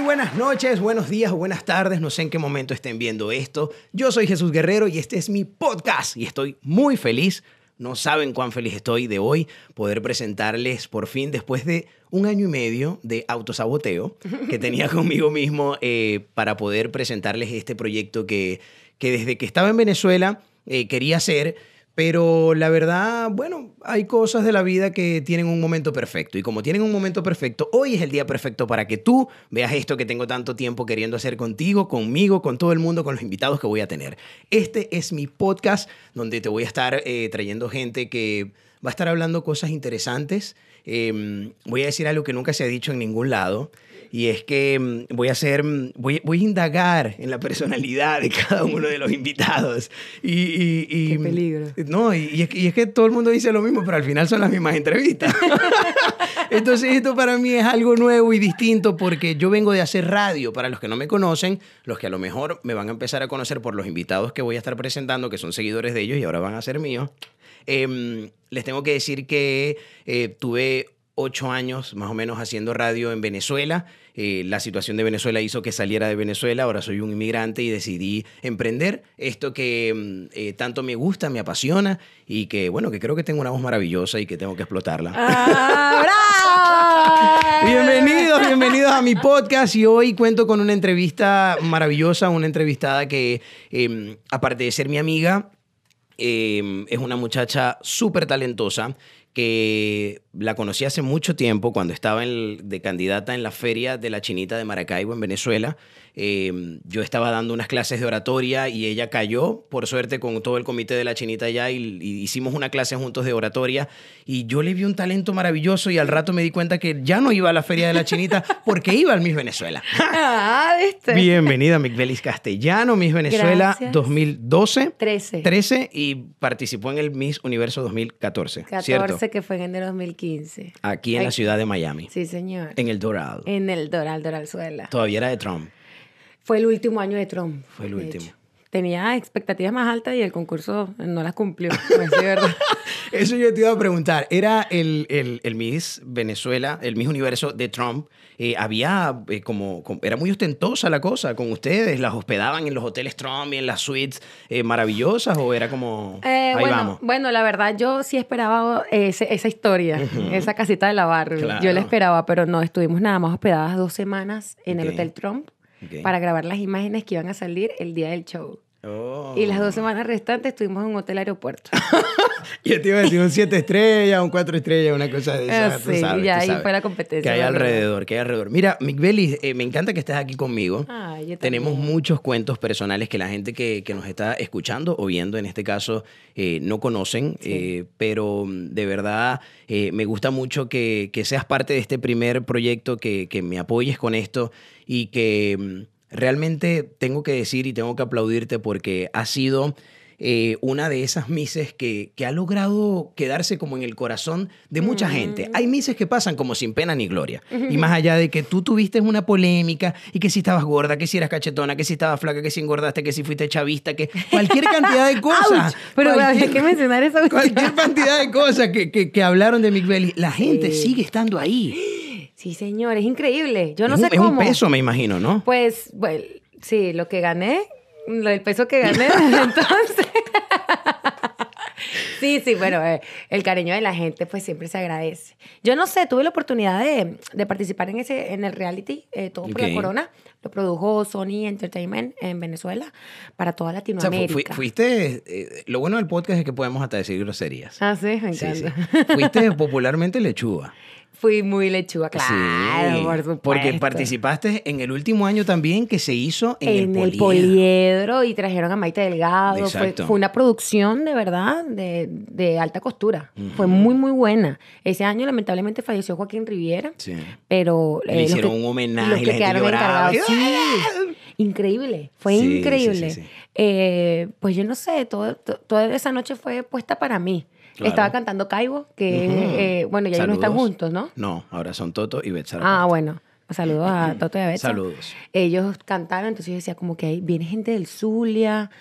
buenas noches, buenos días o buenas tardes, no sé en qué momento estén viendo esto. Yo soy Jesús Guerrero y este es mi podcast y estoy muy feliz. No saben cuán feliz estoy de hoy poder presentarles por fin, después de 1 año y medio de autosaboteo que tenía conmigo mismo para poder presentarles este proyecto que desde que estaba en Venezuela quería hacer. Pero la verdad, bueno, hay cosas de la vida que tienen un momento perfecto. Y como tienen un momento perfecto, hoy es el día perfecto para que tú veas esto que tengo tanto tiempo queriendo hacer contigo, conmigo, con todo el mundo, con los invitados que voy a tener. Este es mi podcast donde te voy a estar trayendo gente que va a estar hablando cosas interesantes. Voy a decir algo que nunca se ha dicho en ningún lado. Y es que voy a indagar en la personalidad de cada uno de los invitados. Qué peligro. No, y es que todo el mundo dice lo mismo, pero al final son las mismas entrevistas. Entonces esto para mí es algo nuevo y distinto porque yo vengo de hacer radio. Para los que no me conocen, los que a lo mejor me van a empezar a conocer por los invitados que voy a estar presentando, que son seguidores de ellos y ahora van a ser míos, les tengo que decir que tuve 8 años más o menos haciendo radio en Venezuela. La situación de Venezuela hizo que saliera de Venezuela. Ahora soy un inmigrante y decidí emprender esto que tanto me gusta, me apasiona y que, bueno, que creo que tengo una voz maravillosa y que tengo que explotarla. ¡Ah, bravo! Bienvenidos a mi podcast y hoy cuento con una entrevista maravillosa, una entrevistada que, aparte de ser mi amiga, es una muchacha súper talentosa que la conocí hace mucho tiempo cuando estaba de candidata en la Feria de la Chinita de Maracaibo en Venezuela. Yo estaba dando unas clases de oratoria y ella cayó, por suerte, con todo el comité de la Chinita allá y hicimos una clase juntos de oratoria y yo le vi un talento maravilloso y al rato me di cuenta que ya no iba a la Feria de la Chinita porque iba al Miss Venezuela. Ah, ¿viste? Bienvenida, Micbelis Castellano, Miss Venezuela. Gracias. 2012. 13. Y participó en el Miss Universo 2014, 14, ¿cierto? que fue en el 2015. Aquí en la ciudad de Miami. Sí, señor. En el Doral. En el Doralzuela. Todavía era de Trump. Fue el último año de Trump. Fue el de último. hecho. Tenía expectativas más altas y el concurso no las cumplió. Pues, sí, ¿verdad? Eso yo te iba a preguntar. Era el Miss Venezuela, el Miss Universo de Trump. Era muy ostentosa la cosa con ustedes. ¿Las hospedaban en los hoteles Trump y en las suites maravillosas o era como vamos? Bueno, la verdad yo sí esperaba esa historia, esa casita de la Barbie. Claro. Yo la esperaba, pero no, estuvimos nada más hospedadas 2 semanas en el Hotel Trump para grabar las imágenes que iban a salir el día del show. Oh. Y las 2 semanas restantes estuvimos en un hotel aeropuerto. Yo te iba a decir un 7 estrellas, un 4 estrellas, una cosa de esas. Sí, ya ahí fue la competencia. Que hay alrededor. Mira, Micbelis, me encanta que estés aquí conmigo. Yo Tenemos también. muchos cuentos personales que la gente que nos está escuchando o viendo en este caso no conocen, Sí. pero de verdad me gusta mucho que seas parte de este primer proyecto, que me apoyes con esto y que realmente tengo que decir y tengo que aplaudirte porque has sido una de esas misses que ha logrado quedarse como en el corazón de mucha gente. Hay misses que pasan como sin pena ni gloria. Y más allá de que tú tuviste una polémica y que si estabas gorda, que si eras cachetona, que si estabas flaca, que si engordaste, que si fuiste chavista, que cualquier cantidad de cosas. ¡Auch! Pero hay que mencionar eso. Cualquier cantidad de cosas que hablaron de Micbelis. La gente sigue estando ahí. Sí, señor, es increíble. Yo no Es sé un cómo. peso, me imagino, ¿no? Pues, bueno, sí, lo que gané, el peso que gané, entonces. Sí, bueno, el cariño de la gente pues siempre se agradece. Yo no sé, tuve la oportunidad de participar en el reality, todo por la corona. Lo produjo Sony Entertainment en Venezuela para toda O sea, Latinoamérica. fuiste, lo bueno del podcast es que podemos hasta decir groserías. Ah, sí, me Sí, encanta. sí. Fuiste popularmente lechuga. Fui muy lechuga, claro, Sí, por supuesto. porque participaste en el último año también que se hizo en el Poliedro. Poliedro y trajeron a Maite Delgado. Exacto. Fue una producción de verdad de alta costura. Fue muy, muy buena. Ese año lamentablemente falleció Joaquín Riviera. Sí. Pero Le hicieron un homenaje los y que la gente quedaron lloraba. encargados. Sí, increíble. Fue Sí, increíble. sí, sí. Pues yo no sé, toda esa noche fue puesta para mí. Claro. Estaba cantando Caibo, que bueno, ya ellos no están Saludos. juntos, ¿no? No, ahora son Toto y Betsara. Ah, bueno. Saludos a Toto y a Betsa. Saludos. Ellos cantaron, entonces yo decía como que ahí viene gente del Zulia.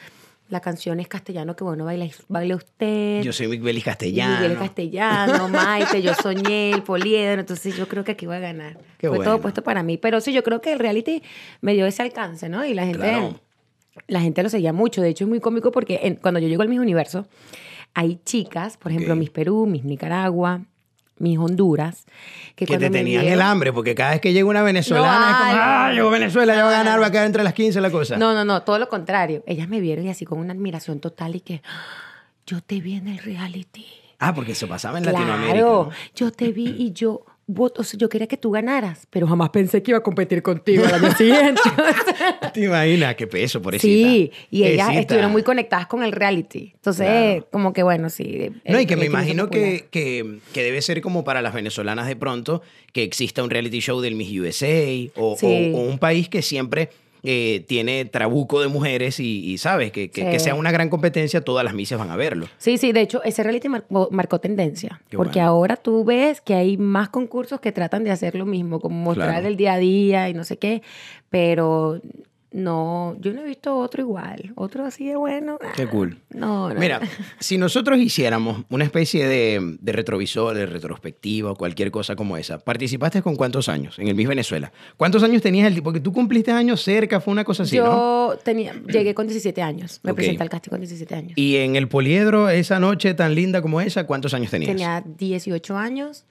La canción es castellano, que bueno, baila usted. Yo soy Miguel Castellano. Miguel Castellano, Maite, Yo Soñé, el Poliedro. Entonces yo creo que aquí voy a ganar. Qué Fue bueno. todo puesto para mí. Pero sí, yo creo que el reality me dio ese alcance, ¿no? Y la gente, Claro. la gente lo seguía mucho. De hecho, es muy cómico porque cuando yo llego al Miss Universo, hay chicas, por ejemplo, Ok. Miss Perú, Miss Nicaragua, Miss Honduras, que Que cuando te me tenían vieron- el hambre, porque cada vez que llega una venezolana es como, ay, llegó Venezuela, ya va a ganar, no. va a quedar entre las 15 la cosa. No, todo lo contrario. Ellas me vieron y así con una admiración total y que yo te vi en el reality. Ah, porque eso pasaba en Claro, Latinoamérica, ¿no? yo te vi y yo o sea, yo quería que tú ganaras, pero jamás pensé que iba a competir contigo el año siguiente. ¿Te imaginas? Qué peso, pobrecita. Sí, y ellas Pobrecita. estuvieron muy conectadas con el reality. Entonces, Claro. como que bueno, sí. No, y que me el reality se hizo imagino popular. que debe ser como para las venezolanas de pronto que exista un reality show del Miss USA Sí. o un país que siempre tiene trabuco de mujeres y sabes, que Sí. sea una gran competencia, todas las misas van a verlo. Sí, de hecho, ese reality marcó tendencia. Qué Porque bueno. ahora tú ves que hay más concursos que tratan de hacer lo mismo, como mostrar Claro. el día a día y no sé qué, pero no, yo no he visto otro igual, otro así de bueno. Qué cool. No. Mira, si nosotros hiciéramos una especie de retrovisor, de retrospectiva o cualquier cosa como esa, ¿participaste con cuántos años en el Miss Venezuela? ¿Cuántos años tenías el tipo? Porque tú cumpliste años cerca, fue una cosa así, ¿no? Llegué con 17 años, me Ok. presenté al casting con 17 años. Y en el Poliedro, esa noche tan linda como esa, ¿cuántos años tenías? Tenía 18 años.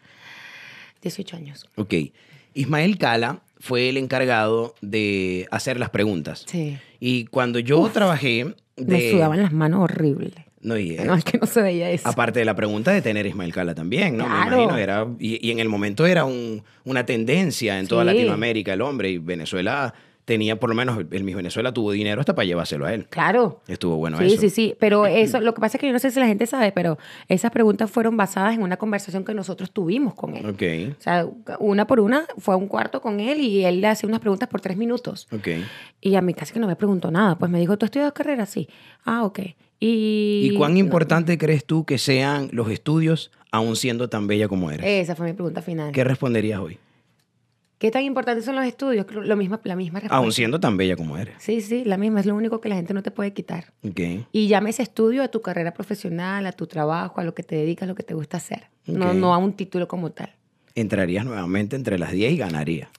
18 años. Ok. Ismael Cala fue el encargado de hacer las preguntas. Sí. Y cuando yo trabajé Me sudaban las manos horrible. No, y, No, es que no se veía eso. aparte de la pregunta de tener a Ismael Cala también, ¿no? Claro. Me imagino, y en el momento era una tendencia en toda Sí. Latinoamérica el hombre, y Venezuela tenía, por lo menos, el Miss Venezuela tuvo dinero hasta para llevárselo a él. Claro. Estuvo bueno Sí, eso. sí. Pero eso, lo que pasa es que yo no sé si la gente sabe, pero esas preguntas fueron basadas en una conversación que nosotros tuvimos con él. Ok, O sea, una por una fue a un cuarto con él y él le hacía unas preguntas por 3 minutos. ok. Y a mí casi que no me preguntó nada. Pues me dijo, ¿tú estudias carrera? Sí. Ah, ok. ¿Y cuán no, importante crees tú que sean los estudios aún siendo tan bella como eres? esa fue mi pregunta final. ¿Qué responderías hoy? ¿Qué tan importantes son los estudios? La misma respuesta. Aún siendo tan bella como eres. Sí, la misma. Es lo único que la gente no te puede quitar. Ok. Y llame ese estudio a tu carrera profesional, a tu trabajo, a lo que te dedicas, a lo que te gusta hacer. Ok. No a un título como tal. Entrarías nuevamente entre las 10 y ganarías.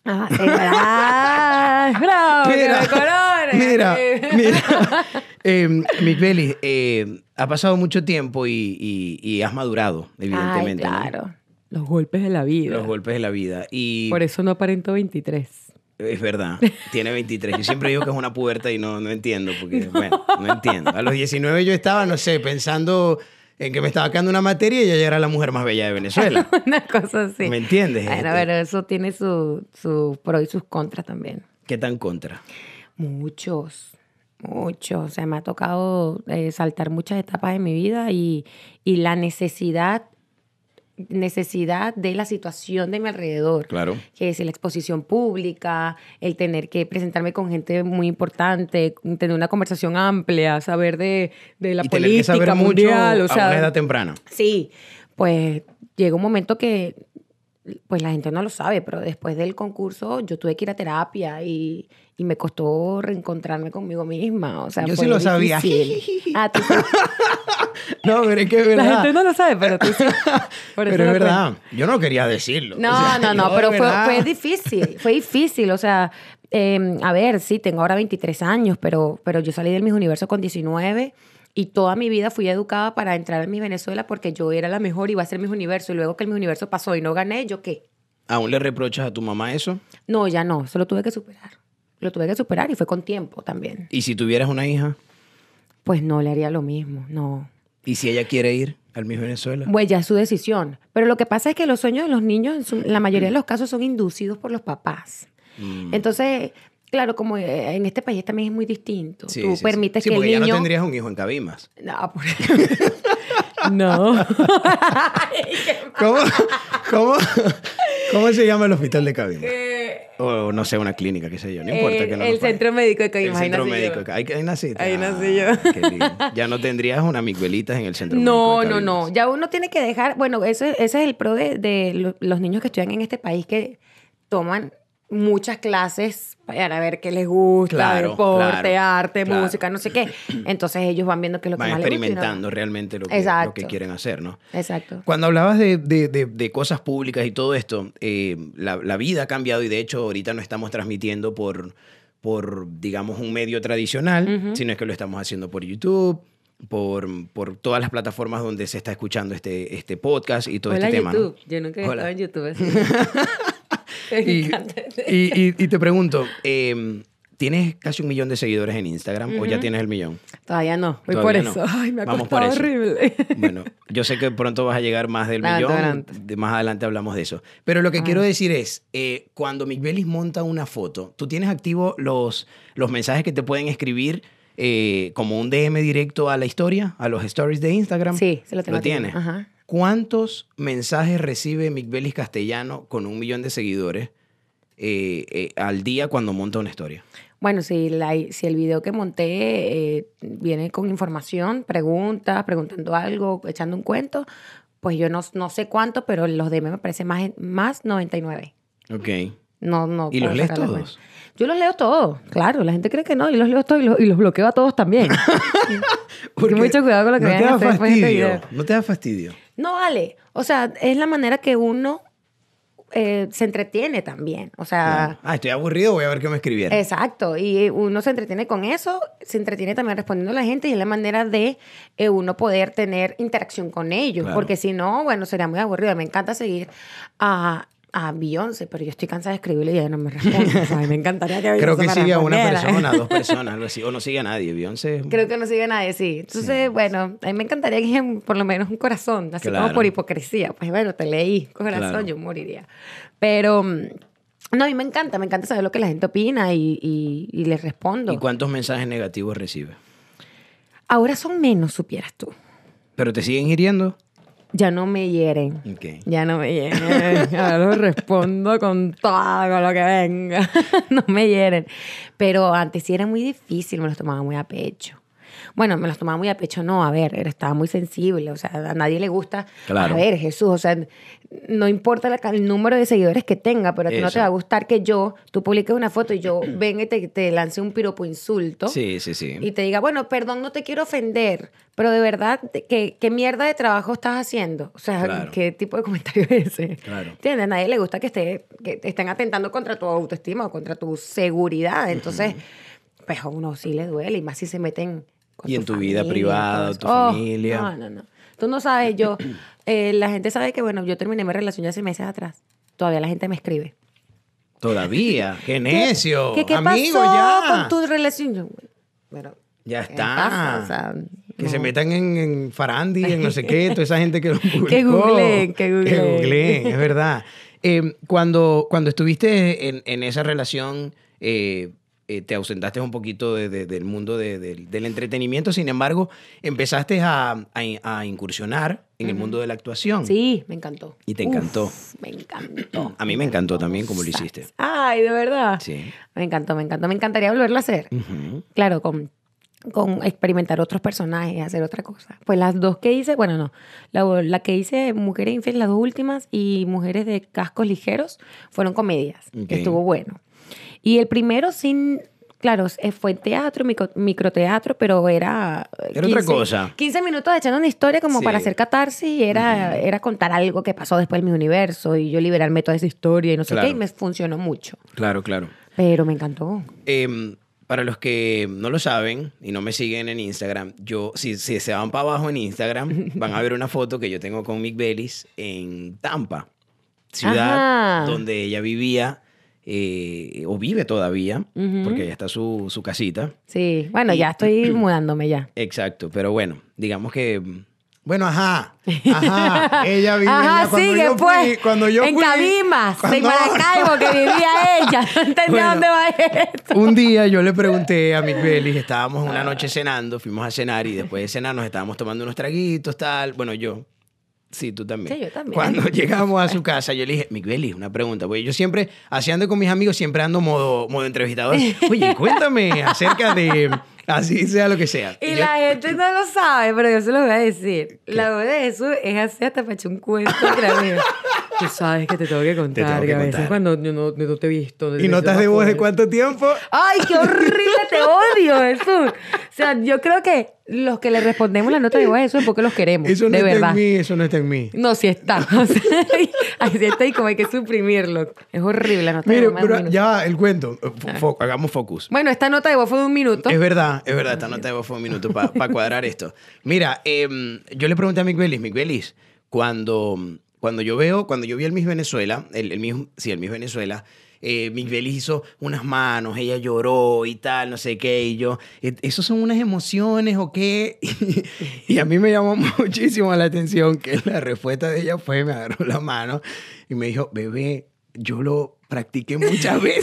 ¡Bravo! ¡Que me colores! Mira. Miguel, ha pasado mucho tiempo y has madurado, evidentemente. Ay, ¿no? claro. Los golpes de la vida. Los golpes de la vida. Y Por eso no aparento 23. es verdad, tiene 23. Yo siempre digo que es una puberta y no entiendo, porque, bueno, no entiendo. A los 19 yo estaba, no sé, pensando en que me estaba quedando una materia y ella ya era la mujer más bella de Venezuela. Una cosa así. ¿Me entiendes? Bueno, pero eso tiene sus pros y sus contras también. ¿Qué tan contra? Muchos. O sea, me ha tocado saltar muchas etapas de mi vida y la necesidad de la situación de mi alrededor. Claro. Que es la exposición pública, el tener que presentarme con gente muy importante, tener una conversación amplia, saber de la Y tener que saber política mundial. mucho a una edad temprana. Sí, pues llega un momento que pues la gente no lo sabe, pero después del concurso yo tuve que ir a terapia y me costó reencontrarme conmigo misma. O sea, Yo fue sí lo sabía. difícil. Ah, tú sí. No, pero es que es verdad. La gente no lo sabe, pero tú sí. Por eso Pero es lo verdad. Yo no quería decirlo. No, O sea, yo de pero verdad- fue difícil, fue difícil. O sea, a ver, sí, tengo ahora 23 años, pero yo salí del Miss Universo con 19 y toda mi vida fui educada para entrar en Miss Venezuela porque yo era la mejor y iba a ser Miss Universo. Y luego que el Miss Universo pasó y no gané, ¿yo qué? ¿Aún le reprochas a tu mamá eso? No, ya no, eso lo tuve que superar. Lo tuve que superar y fue con tiempo también. ¿Y si tuvieras una hija? Pues no le haría lo mismo, no. ¿Y si ella quiere ir al Miss Venezuela? Pues ya es su decisión. Pero lo que pasa es que los sueños de los niños, en la mayoría de los casos, son inducidos por los papás. Entonces, claro, como en este país también es muy distinto. Sí, Tú sí, permites sí. Sí, que el porque niño... ya no tendrías un hijo en Cabimas. No, no. ¿Cómo se llama el hospital de Cabimas? O no sé, una clínica, qué sé yo. No importa que no el lo pague. centro médico de Cabimas. El ahí centro nací yo. médico. Ahí naciste. Ahí nací yo. Qué lindo. Ya no tendrías una Miguelitas en el centro médico No, de no, Cabimas. no. Ya uno tiene que dejar... Bueno, ese es el pro de los niños que estudian en este país que toman muchas clases para ver qué les gusta, Claro, deporte, claro, arte, claro. música, no sé qué. Entonces ellos van viendo qué es lo que Van más les gusta. experimentando realmente lo que Exacto. quieren hacer, ¿no? Exacto. Cuando hablabas de cosas públicas y todo esto, la vida ha cambiado y de hecho ahorita no estamos transmitiendo por digamos, un medio tradicional, sino es que lo estamos haciendo por YouTube, por todas las plataformas donde se está escuchando este podcast y todo Hola, este tema, YouTube. ¿no? Yo nunca he estado Hola. en YouTube. Así. Me Y, encanta. y te pregunto, ¿tienes casi 1 millón de seguidores en Instagram o ya tienes el 1 millón? Todavía no. Voy Todavía por no. eso. Ay, me ha Vamos por costado eso. horrible. Bueno, yo sé que pronto vas a llegar más del Adelante, millón. adelante. Más adelante hablamos de eso. Pero lo que quiero decir es, cuando Micbelis monta una foto, ¿tú tienes activo los mensajes que te pueden escribir como un DM directo a la historia, a los stories de Instagram? Sí, se lo tengo. ¿Lo tienes? Ajá. ¿Cuántos mensajes recibe Micbelis Castellano con 1 millón de seguidores al día cuando monta una historia? Bueno, si el video que monté viene con información, preguntando algo, echando un cuento, pues yo no sé cuánto, pero los DM me parece más 99. Ok. No ¿Y los puedo lees sacarle todos? cuenta. Yo los leo todos, claro. La gente cree que no, y los leo todos y los bloqueo a todos también. Porque mucho cuidado con lo que no te vayan a da hacer después de este fastidio. video. No te da fastidio. No vale. O sea, es la manera que uno se entretiene también. O sea, Claro. Estoy aburrido, voy a ver qué me escribieron. exacto. Y uno se entretiene con eso, se entretiene también respondiendo a la gente y es la manera de uno poder tener interacción con ellos. Claro. Porque si no, bueno, sería muy aburrido. Me encanta seguir a Beyoncé, pero yo estoy cansada de escribirle y ella no me responde. O sea, me encantaría que Creo Beyoncé que me sigue a una respondiera. persona, 2 personas, algo así. O no sigue a nadie. Beyoncé. Creo que no sigue a nadie, sí. Entonces, bueno, a mí me encantaría que por lo menos un corazón, así Claro. como por hipocresía. Pues bueno, te leí, corazón, Claro. yo moriría. Pero, no, a mí me encanta saber lo que la gente opina y les respondo. ¿Y cuántos mensajes negativos recibe? Ahora son menos, supieras tú. ¿Pero te siguen hiriendo? Ya no me hieren. Ok. Ya no me hieren. Ahora los respondo con todo, con lo que venga. No me hieren. Pero antes sí era muy difícil, me los tomaba muy a pecho. Bueno, me los tomaba muy a pecho, no, a ver, estaba muy sensible, o sea, a nadie le gusta. Claro. A ver, Jesús, o sea, no importa el número de seguidores que tenga, pero a ti no Eso. te va a gustar que tú publiques una foto y yo venga y te lance un piropo insulto. Sí, sí, sí. Y te diga, bueno, perdón, no te quiero ofender, pero de verdad, ¿qué mierda de trabajo estás haciendo? O sea, Claro. ¿qué tipo de comentario es ese? Claro. ¿Entiendes? A nadie le gusta que estén atentando contra tu autoestima o contra tu seguridad. Entonces, pues a uno sí le duele, y más si se meten con Y en tu vida familia, privada, todo eso. tu familia. No. Tú no sabes, la gente sabe que, bueno, yo terminé mi relación ya hace meses atrás. Todavía la gente me escribe. Todavía. ¡Qué necio! ¿Qué Amigo, pasó ya. con tu relación? Yo, bueno, Ya ¿qué está. pasa? O sea, Que no. se metan en Farandi, en no sé qué, toda esa gente que lo publicó. Que googleen. Que googleen, es verdad. Cuando estuviste en esa relación, te ausentaste un poquito del mundo del entretenimiento. Sin embargo, empezaste a incursionar en el mundo de la actuación. Sí, me encantó. Y te encantó. Me encantó. A mí me encantó también como lo hiciste. Ay, de verdad. Sí. Me encantó. Me encantaría volverlo a hacer. Ujú. Claro, con experimentar otros personajes, hacer otra cosa. Pues las dos que hice, bueno, no. La que hice Mujeres Infieles, las 2 últimas, y Mujeres de Cascos Ligeros, fueron comedias. Ok. Estuvo bueno. Y el primero claro, fue teatro, microteatro, pero era... Era otra cosa. 15 minutos echando una historia como Sí. para hacer catarsis, y era contar algo que pasó después en mi universo y yo liberarme toda esa historia y no sé Claro. qué, y me funcionó mucho. Claro, claro. Pero me encantó. Para los que no lo saben y no me siguen en Instagram, si se van para abajo en Instagram, van a ver una foto que yo tengo con Micbelis en Tampa, ciudad Ajá. donde ella vivía o vive todavía, porque allá está su casita. Sí, bueno, ya estoy mudándome ya. Exacto, pero bueno, digamos que... Bueno, ajá, ella vive Ajá, allá. Cuando sigue yo fui, pues. cuando yo en fui, Cabimas, en cuando- Maracaibo, que vivía ella. No entendía Bueno. dónde va esto. Un día yo le pregunté a Micbelis, estábamos una noche cenando, fuimos a cenar y después de cenar nos estábamos tomando unos traguitos, tal. Bueno, yo. Sí, tú también. Sí, yo también. Cuando llegamos a su casa, yo le dije, Micbelis, una pregunta. Porque yo siempre, así ando con mis amigos, siempre ando modo entrevistador. Oye, cuéntame acerca de, así sea lo que sea. Y yo- la gente no lo sabe, pero yo se lo voy a decir. La voz de Jesús es así hasta para echar un cuento entre amigos. Tú sabes que te tengo que contar, que a veces cuando yo no te he visto... ¿Y notas de voz de cuánto tiempo? ¡Ay, qué horrible! ¡Te odio, Jesús! O sea, yo creo que los que le respondemos la nota de voz a eso es porque los queremos, eso no de está verdad. En mí, eso no está en mí. No, sí está. O sea, así está y como hay que suprimirlo. Es horrible la nota de voz. Mire, pero ya va, el cuento. Hagamos focus. Bueno, esta nota de voz fue de 1 minuto. Es verdad. Esta nota de voz fue 1 minuto para cuadrar esto. Mira, yo le pregunté a Mick Bellis, cuando yo vi el Miss Venezuela, el Miss Venezuela, Mick Bellis hizo unas manos, ella lloró y tal, no sé qué, y yo, ¿esos son unas emociones o qué? Y a mí me llamó muchísimo la atención que la respuesta de ella fue, me agarró la mano y me dijo, bebé, yo lo practiqué muchas veces.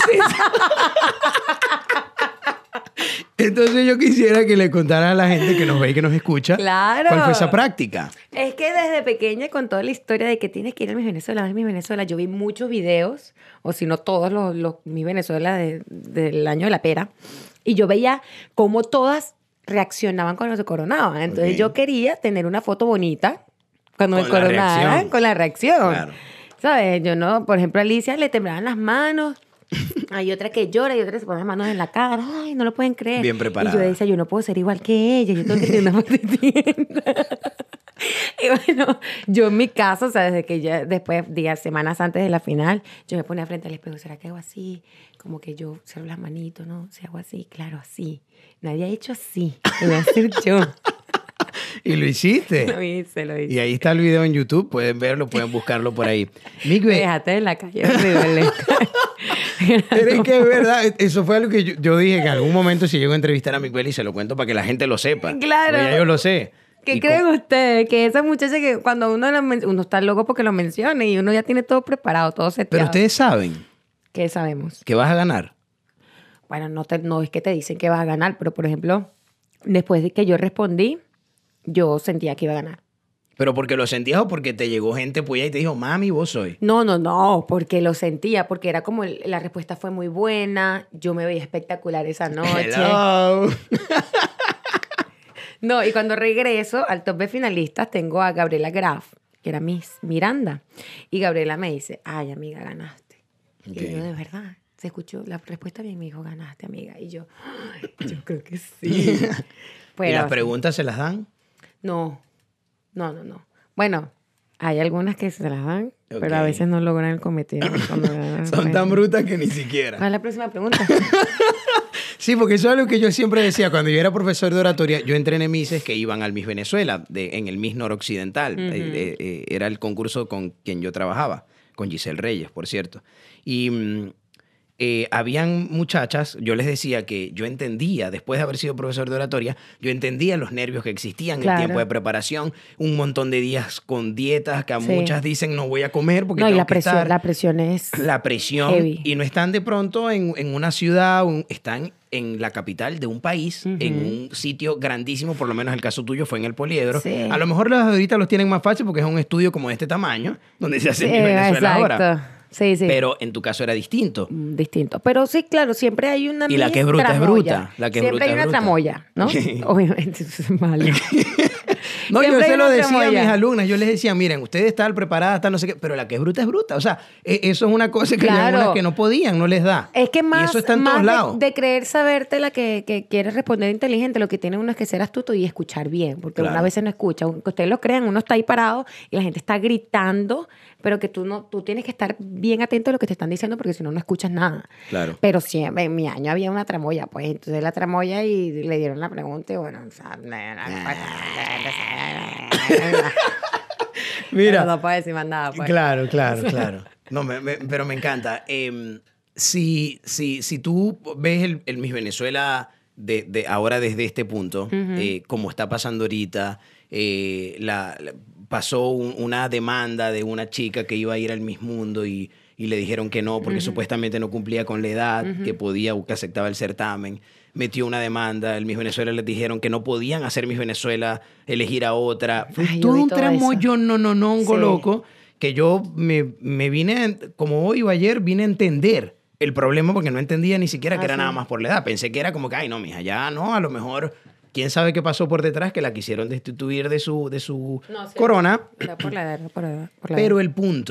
Entonces yo quisiera que le contara a la gente que nos ve y que nos escucha, claro, cuál fue esa práctica. Es que desde pequeña, con toda la historia de que tienes que ir a Miss Venezuela, yo vi muchos videos, o si no todos los Miss Venezuela del año de la pera, y yo veía cómo todas reaccionaban cuando se coronaban. Entonces yo quería tener una foto bonita cuando me coronaban, con la reacción. Claro. ¿Sabes? Yo no, por ejemplo, a Alicia le temblaban las manos. Hay otra que llora y otra que se pone las manos en la cara. Ay, no lo pueden creer. Bien preparada. Y yo decía, yo no puedo ser igual que ella. Yo tengo que tener una foto distinta. Y bueno, yo en mi caso, o sea, desde que ya después, semanas antes de la final, yo me ponía frente al espejo. ¿Será que hago así? Como que yo cierro las manitos, ¿no? Si hago así, claro, así. Nadie ha hecho así. Lo voy a hacer yo. ¿Y lo hiciste? Lo hice. Y ahí está el video en YouTube. Pueden verlo, pueden buscarlo por ahí. Déjate en la calle. Horrible. Pero es que es verdad, eso fue algo que yo dije en algún momento si llego a entrevistar a Mick Bellis se lo cuento para que la gente lo sepa. Claro. Ya yo lo sé. ¿Qué creen ustedes? Que esa muchacha que cuando uno está loco porque lo mencione y uno ya tiene todo preparado, todo seteado. Pero ustedes saben. ¿Qué sabemos? Que vas a ganar. Bueno, no es que te dicen que vas a ganar, pero por ejemplo, después de que yo respondí, yo sentía que iba a ganar. ¿Pero porque lo sentías o porque te llegó gente pues y te dijo, mami, vos soy? No, porque lo sentía, porque era como la respuesta fue muy buena, yo me veía espectacular esa noche. Hello. No, y cuando regreso al top de finalistas tengo a Gabriela Graf, que era Miss Miranda, y Gabriela me dice, ay, amiga, ganaste. Okay. Y yo, de verdad, se escuchó la respuesta bien, me dijo, ganaste, amiga. Y yo creo que sí. Pero, ¿y las preguntas se las dan? No. Bueno, hay algunas que se las dan, pero a veces no logran el cometido. Son tan brutas que ni siquiera. ¿Cuál es la próxima pregunta? Sí, porque eso es algo que yo siempre decía. Cuando yo era profesor de oratoria, yo entrené Misses que iban al Miss Venezuela, en el Miss Noroccidental. Era el concurso con quien yo trabajaba, con Giselle Reyes, por cierto. Y habían muchachas, yo les decía que yo entendía, después de haber sido profesor de oratoria, yo entendía los nervios que existían, claro, el tiempo de preparación, un montón de días con dietas que a muchas dicen no voy a comer porque tengo que estar. La presión es la presión heavy. Y no están de pronto en una ciudad, están en la capital de un país, en un sitio grandísimo, por lo menos el caso tuyo fue en el Poliedro. Sí. A lo mejor los ahorita los tienen más fácil porque es un estudio como de este tamaño, donde se hace en Venezuela ahora. Sí. Pero en tu caso era distinto. Distinto. Pero sí, claro, siempre hay una y la que es bruta tramoya. Es bruta. La que siempre es bruta hay una tramoya, ¿no? Obviamente, eso es malo. No, yo se lo decía a mis alumnas. Yo les decía, miren, ustedes están preparadas, no sé qué, pero la que es bruta. O sea, eso es una cosa que hay algunas que no podían, no les da. Es que más, y eso está en todos lados. De creer saberte la que quieres responder inteligente, lo que tiene uno es que ser astuto y escuchar bien, porque una vez no escucha. Aunque ustedes lo crean, uno está ahí parado y la gente está gritando, pero que tú tienes que estar bien atento a lo que te están diciendo porque si no, no escuchas nada. Claro. Pero siempre, en mi año había una tramoya, pues entonces la tramoya y le dieron la pregunta y bueno, o sea, mira. No puedo decir más nada. Pues. Claro. No, pero me encanta. Si tú ves el Miss Venezuela de ahora desde este punto, como está pasando ahorita, pasó una demanda de una chica que iba a ir al Miss Mundo y le dijeron que no porque supuestamente no cumplía con la edad que podía o que aceptaba el certamen. Metió una demanda, el Miss Venezuela les dijeron que no podían hacer Miss Venezuela, elegir a otra. Fue todo un tramoyo loco que yo me vine, como hoy o ayer, vine a entender el problema porque no entendía ni siquiera que era nada más por la edad. Pensé que era como que, ay, no, mija, ya no, a lo mejor, quién sabe qué pasó por detrás, que la quisieron destituir de su corona. Por la edad. Pero el punto,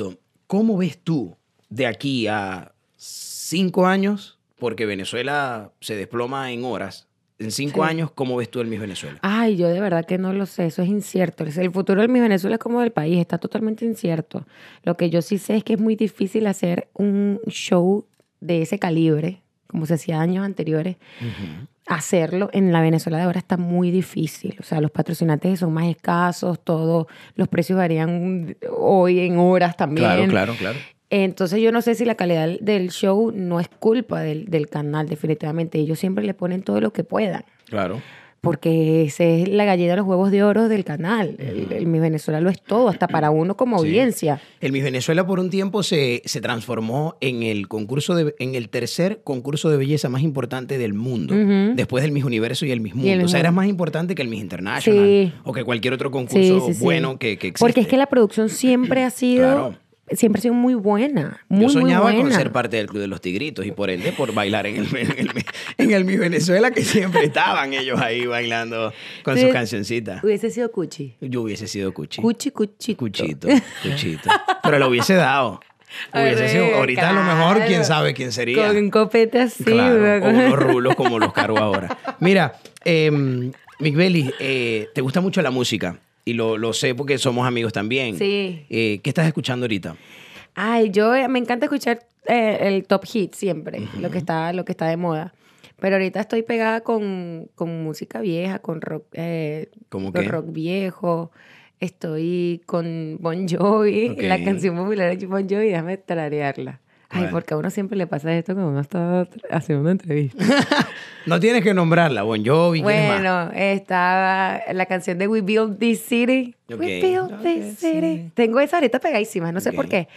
¿Cómo ves tú de aquí a 5 años? Porque Venezuela se desploma en horas. En 5 Sí. años, ¿cómo ves tú el Miss Venezuela? Ay, yo de verdad que no lo sé, eso es incierto. El futuro del Miss Venezuela es como del país, está totalmente incierto. Lo que yo sí sé es que es muy difícil hacer un show de ese calibre, como se hacía años anteriores. Hacerlo en la Venezuela de ahora está muy difícil. O sea, los patrocinantes son más escasos, todos los precios varían hoy en horas también. Claro. Entonces yo no sé si la calidad del show no es culpa del canal, definitivamente. Ellos siempre le ponen todo lo que puedan. Claro. Porque ese es la gallina de los huevos de oro del canal. El Miss Venezuela lo es todo, hasta para uno como Sí. audiencia. El Miss Venezuela por un tiempo se transformó en el tercer concurso de belleza más importante del mundo, después del Miss Universo y el Miss Mundo. O sea, era más importante que el Miss International Sí. o que cualquier otro concurso bueno que existe. Porque es que la producción siempre ha sido... Claro. Siempre ha sido muy buena, muy, Yo soñaba muy buena. con ser parte del Club de los Tigritos y por ende por bailar en el Miss Venezuela, que siempre estaban ellos ahí bailando con sus cancioncitas. Hubiese sido Cuchi. Yo hubiese sido Cuchi. Cuchito. Cuchito. Pero lo hubiese dado. Hubiese sido, ahorita a lo mejor, quién sabe quién sería. Con un copete así. Claro, o unos rulos como los cargo ahora. Mira, Migueli, te gusta mucho la música. Y lo sé porque somos amigos también. Sí. ¿Qué estás escuchando ahorita? Ay, me encanta escuchar el top hit siempre, lo que está de moda. Pero ahorita estoy pegada con música vieja, con rock, ¿Cómo con qué? rock viejo. Estoy con Bon Jovi, Ok. la canción popular de Bon Jovi, déjame tararearla. Ay, Bueno. porque a uno siempre le pasa esto cuando uno está haciendo una entrevista. No tienes que nombrarla, Bon Jovi, ¿quién es más? Bueno, estaba la canción de We Build This City. Ok. We Build This City. Tengo esa ahorita pegadísima, no sé Ok. por qué.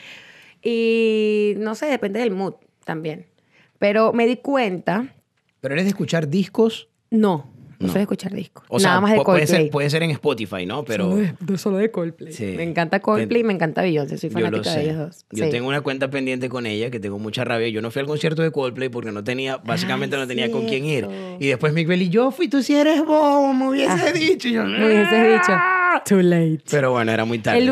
Y no sé, depende del mood también. Pero me di cuenta, ¿Pero eres de escuchar discos? no No. soy de escuchar discos. O sea, Nada más de Coldplay. puede ser en Spotify, ¿no? Pero Solo de Coldplay. Sí. Me encanta Coldplay y me encanta Beyoncé. Soy yo lo fanática de sé. ellos dos. Yo Sí. tengo una cuenta pendiente con ella que tengo mucha rabia. Yo no fui al concierto de Coldplay porque no tenía, básicamente Ay, no tenía con quién ir. cierto. Y después Miguel y yo fui, tú si eres bobo, me hubiese dicho. Y yo, Me hubieses dicho. Too late. Pero bueno, era muy tarde. El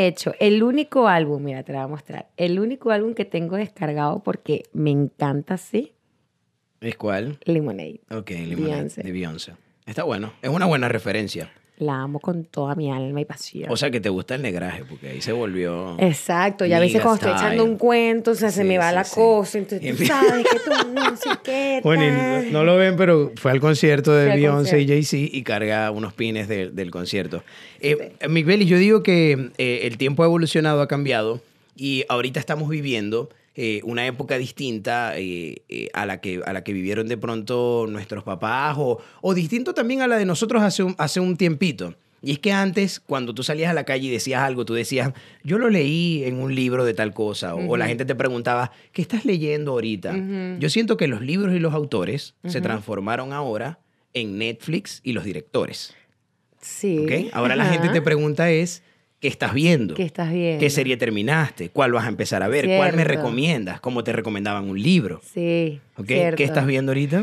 único álbum, mira, te lo voy a mostrar. El único álbum que tengo descargado porque me encanta, sí, ¿Es cuál? Lemonade. Ok, Lemonade, Beyoncé. de Beyoncé. Está bueno. Es una buena referencia. La amo con toda mi alma y pasión. O sea, que te gusta el negraje, porque ahí se volvió... Exacto, y a veces Nigga cuando estoy style. echando un cuento, o sea, se Sí, me va sí, la sí. cosa, entonces tú sabes que tú no sé qué Bueno, y tal. no lo ven, pero fue al concierto de Fui al Beyoncé y concierto. Jay-Z y carga unos pines del concierto. Miguel, y yo digo que el tiempo ha evolucionado, ha cambiado y ahorita estamos viviendo una época distinta a la que vivieron de pronto nuestros papás o distinto también a la de nosotros hace un tiempito. Y es que antes, cuando tú salías a la calle y decías algo, tú decías, yo lo leí en un libro de tal cosa, o la gente te preguntaba, ¿qué estás leyendo ahorita? Yo siento que los libros y los autores se transformaron ahora en Netflix y los directores. Sí. ¿Ok? Ahora la Ajá. gente te pregunta es, ¿qué estás viendo? ¿Qué estás viendo? ¿Qué serie terminaste? ¿Cuál vas a empezar a ver? ¿Cuál me Cierto. recomiendas? ¿Cómo te recomendaban un libro? Sí, ¿Ok? cierto. ¿Qué estás viendo ahorita?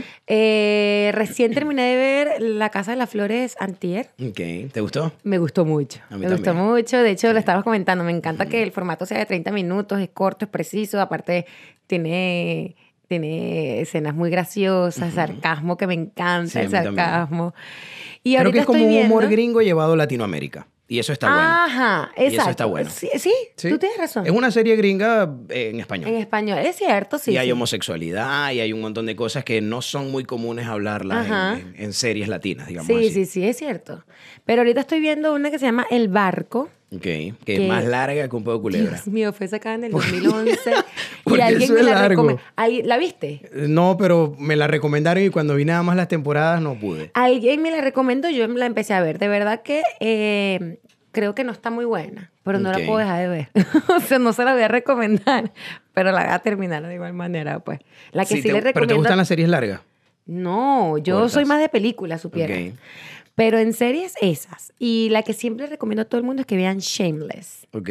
Recién terminé de ver La Casa de las Flores antier. Ok, ¿te gustó? Me gustó mucho. A mí Me gustó también. mucho. De hecho, lo estabas comentando. Me encanta que el formato sea de 30 minutos, es corto, es preciso. Aparte, tiene escenas muy graciosas, sarcasmo que me encanta, Sí, a el mí también. sarcasmo. Y Creo ahorita que es como estoy un humor viendo- gringo llevado a Latinoamérica. Y eso está bueno. Ajá, Y eso exacto. está bueno. Sí, sí, Sí. tú tienes razón. Es una serie gringa en español. En español, es cierto, sí. y hay sí. homosexualidad y hay un montón de cosas que no son muy comunes hablarlas Ajá. en series latinas, digamos Sí, así. sí, sí, es cierto. Pero ahorita estoy viendo una que se llama El Barco. Ok, que Que- es más larga que un poco de culebra. Dios mío, fue sacada en el 2011. Porque y alguien eso me es la largo. recomendó. ¿La viste? No, pero me la recomendaron y cuando vi nada más las temporadas no pude. Alguien me la recomendó, yo la empecé a ver. De verdad que creo que no está muy buena, pero no Ok. la puedo dejar de ver. O sea, no se la voy a recomendar, pero la voy a terminar de igual manera, pues. La que sí, le ¿Pero te recomiendo... gustan las series largas? No, yo Cortas. soy más de películas, supiera. Ok. Pero en series esas. Y la que siempre recomiendo a todo el mundo es que vean Shameless. Ok.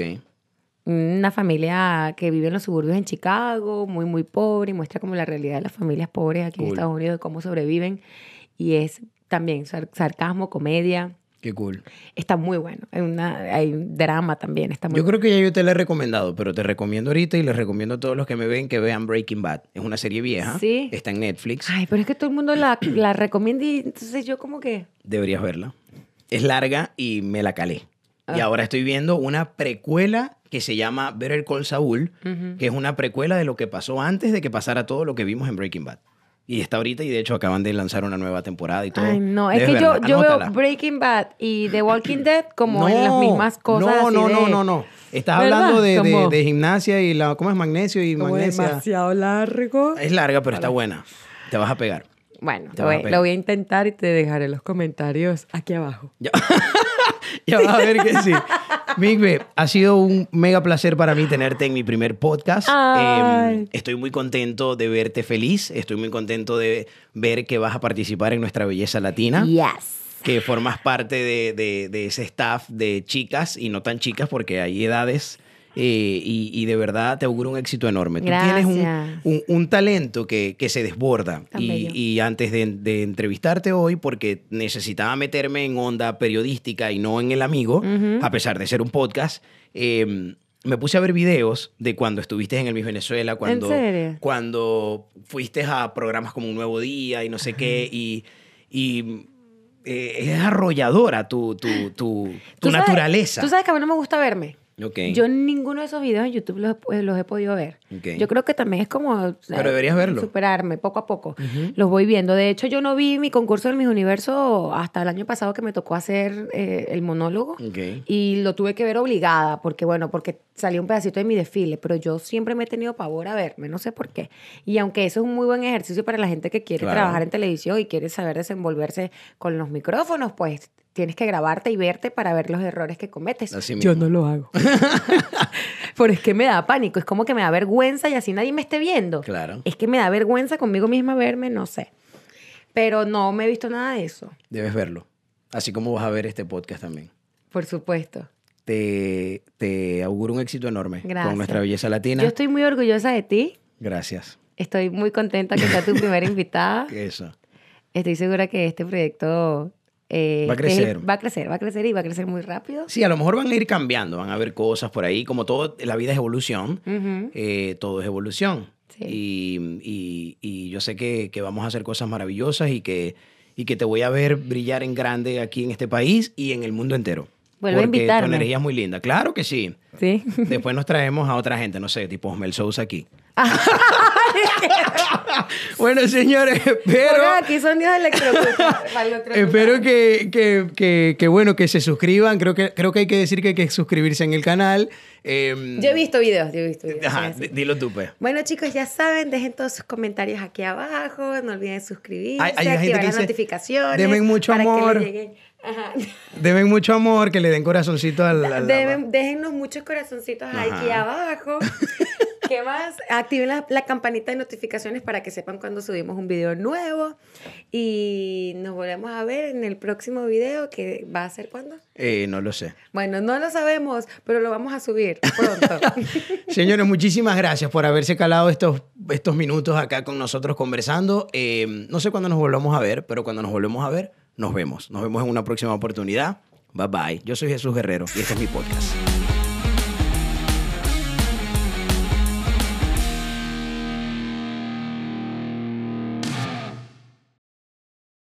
Una familia que vive en los suburbios en Chicago, muy, muy pobre, y muestra como la realidad de las familias pobres aquí en Cool. Estados Unidos, de cómo sobreviven. Y es también sarcasmo, comedia. Qué cool. Está muy bueno. Hay un drama también. Está muy Yo creo que ya yo te la he recomendado, pero te recomiendo ahorita y les recomiendo a todos los que me ven que vean Breaking Bad. Es una serie vieja. Sí. Está en Netflix. Ay, pero es que todo el mundo la recomienda y entonces yo como que... Deberías verla. Es larga y me la calé. Y ahora estoy viendo una precuela que se llama Better Call Saul, que es una precuela de lo que pasó antes de que pasara todo lo que vimos en Breaking Bad. Y está ahorita y de hecho acaban de lanzar una nueva temporada y todo. Ay, no, es Debes que verla. yo veo Anótala. Breaking Bad y The Walking Dead como en las mismas cosas. No. Estás ¿Verdad? hablando Como- de gimnasia y ¿cómo es? Magnesio y Como magnesia. demasiado largo. Es larga, pero está buena. Te vas a pegar. Bueno, Te vas a pegar. lo voy a intentar y te dejaré los comentarios aquí abajo. Ya, ya vas a ver que sí. Migbe, ha sido un mega placer para mí tenerte en mi primer podcast. Ay. Estoy muy contento de verte feliz. Estoy muy contento de ver que vas a participar en Nuestra Belleza Latina. Yes. Que formas parte de ese staff de chicas y no tan chicas porque hay edades. Y de verdad te auguro un éxito enorme. Gracias. Tú tienes un talento que se desborda. Tan bello. Y antes de entrevistarte hoy, porque necesitaba meterme en onda periodística y no en El Amigo, a pesar de ser un podcast, me puse a ver videos de cuando estuviste en el Miss Venezuela, ¿En serio? cuando fuiste a programas como Un Nuevo Día y no sé qué, y es arrolladora tu ¿Tú sabes- naturaleza. Tú sabes que a mí no me gusta verme. Okay. Yo ninguno de esos videos en YouTube los he podido ver. Ok. Yo creo que también es como... Pero deberías verlo. Superarme poco a poco. Los voy viendo. De hecho, yo no vi mi concurso del Miss Universo hasta el año pasado que me tocó hacer el monólogo. Ok. Y lo tuve que ver obligada porque salió un pedacito de mi desfile. Pero yo siempre me he tenido pavor a verme. No sé por qué. Y aunque eso es un muy buen ejercicio para la gente que quiere Claro. trabajar en televisión y quiere saber desenvolverse con los micrófonos, pues... Tienes que grabarte y verte para ver los errores que cometes. Así Yo mismo. no lo hago. Pero es que me da pánico. Es como que me da vergüenza y así nadie me esté viendo. Claro. Es que me da vergüenza conmigo misma verme, no sé. Pero no me he visto nada de eso, Debes verlo. Así como vas a ver este podcast también. por supuesto. Te auguro un éxito enorme Gracias. con Nuestra Belleza Latina. Yo estoy muy orgullosa de ti. Gracias. Estoy muy contenta que sea tu primera invitada. Eso. Estoy segura que este proyecto... Va a crecer. Va a crecer y va a crecer muy rápido. Sí, a lo mejor van a ir cambiando, van a haber cosas por ahí, como todo, la vida es evolución, Ujú. todo es evolución. Sí. Y yo sé que vamos a hacer cosas maravillosas y que te voy a ver brillar en grande aquí en este país y en el mundo entero. Vuelve a Porque invitarme. tu energía es muy linda. Claro que sí. Sí. Después nos traemos a otra gente, no sé, tipo Osmel Sousa aquí. Bueno, señores, espero... Oiga, aquí son días Espero bueno, que se suscriban. Creo que hay que decir que hay que suscribirse en el canal. Yo he visto videos, Ajá, sí. dilo tú, pues. Bueno, chicos, ya saben, dejen todos sus comentarios aquí abajo. No olviden suscribirse, Hay gente que activar las dice, notificaciones. "Denme mucho para amor". Que les lleguen. Ajá. Deben mucho amor, que le den corazoncito al Déjennos muchos corazoncitos Ajá. aquí abajo. ¿Qué más? Activen la campanita de notificaciones para que sepan cuando subimos un video nuevo. Y nos volvemos a ver en el próximo video, que va a ser ¿cuándo? No lo sé. Bueno, no lo sabemos, pero lo vamos a subir pronto. Señores, muchísimas gracias por haberse calado estos minutos acá con nosotros conversando. No sé cuándo nos volvamos a ver, pero cuando nos volvemos a ver, nos vemos. Nos vemos en una próxima oportunidad. Bye bye. Yo soy Jesús Guerrero y este es mi podcast.